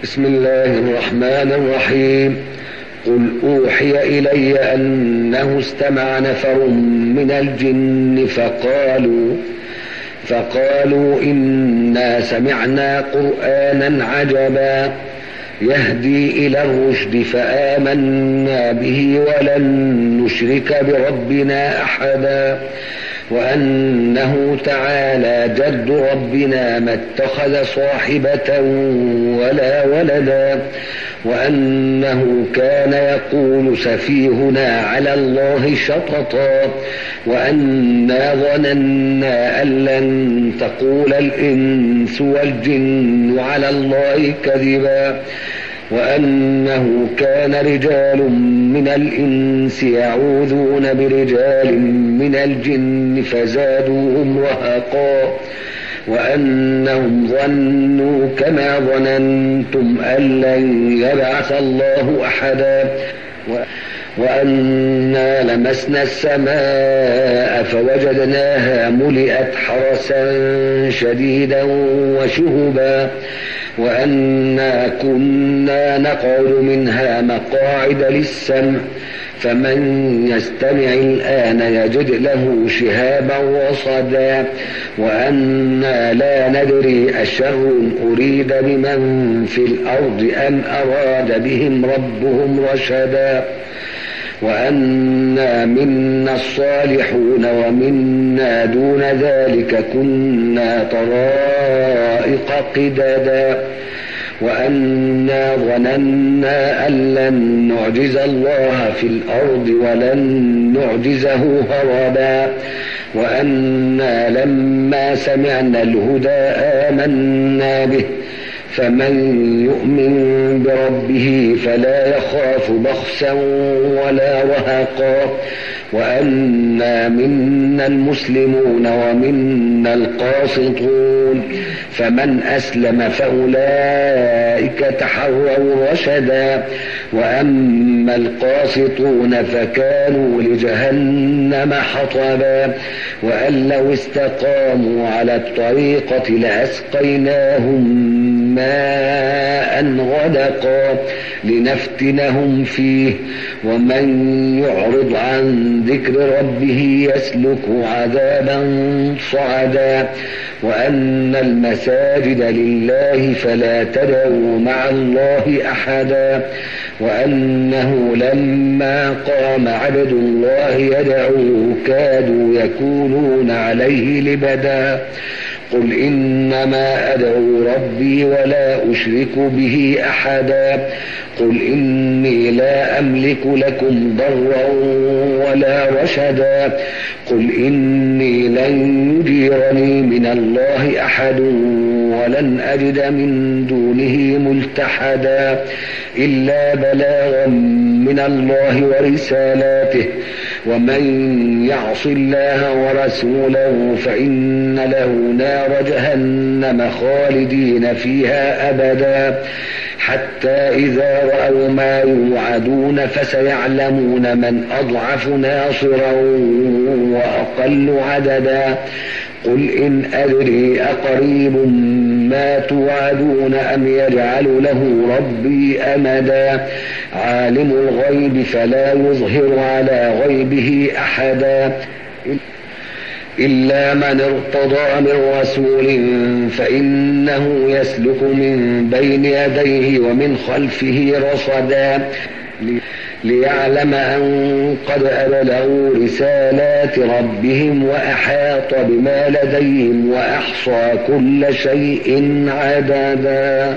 بسم الله الرحمن الرحيم. قل أوحي إلي أنه استمع نفر من الجن فقالوا إنا سمعنا قرآنا عجبا يهدي إلى الرشد فآمنا به ولن نشرك بربنا أحدا وأنه تعالى جد ربنا ما اتخذ صاحبة ولا ولدا وأنه كان يقول سفيهنا على الله شططا وأنا ظننا أن لن تقول الإنس والجن على الله كذبا وأنه كان رجال من الإنس يعوذون برجال من الجن فزادوهم رهقا وأنهم ظنوا كما ظننتم أن لن يبعث الله أحدا وأنا لمسنا السماء فوجدناها ملئت حرسا شديدا وشهبا وأنا كنا نقعد منها مقاعد للسمع فمن يستمع الآن يجد له شهابا رصدا وأنا لا ندري أشر أريد بمن في الأرض أم أراد بهم ربهم رشدا وأنا منا الصالحون ومنا دون ذلك كنا طرائق قددا وأنا ظننا أن لن نعجز الله في الأرض ولن نعجزه هربا وأنا لما سمعنا الهدى آمنا به فمن يؤمن بربه فلا يخاف بخسا ولا رهقا وأنا منا المسلمون ومنا القاسطون فمن أسلم فأولئك تحروا رشدا وأما القاسطون فكانوا لجهنم حطبا وأن لو استقاموا على الطريقة لأسقيناهم ماء غدقا لنفتنهم فيه ومن يعرض عن ذكر ربه يسلكه عذابا صعدا وأن المساجد لله فلا تدعوا مع الله أحدا وأنه لما قام عبد الله يدعوه كادوا يكونون عليه لبدا قل إنما أدعو ربي ولا أشرك به أحدا قل إني لا أملك لكم ضرا ولا رشدا قل إني لن يجيرني من الله أحد ولن أجد من دونه ملتحدا إلا بلاغا من الله ورسالاته ومن يعص الله ورسوله فإن له نار جهنم خالدين فيها أبدا حتى إذا رأوا ما يوعدون فسيعلمون من أضعف ناصرا وأقل عددا قل إن أدري أقريب ما توعدون أم يجعل له ربي أمدا عالم الغيب فلا يظهر على غيبه أحدا إلا من ارتضى من رسول فإنه يسلك من بين يديه ومن خلفه رصدا ليعلم أن قد أبلغوا رسالات ربهم وأحاط بما لديهم وأحصى كل شيء عددا.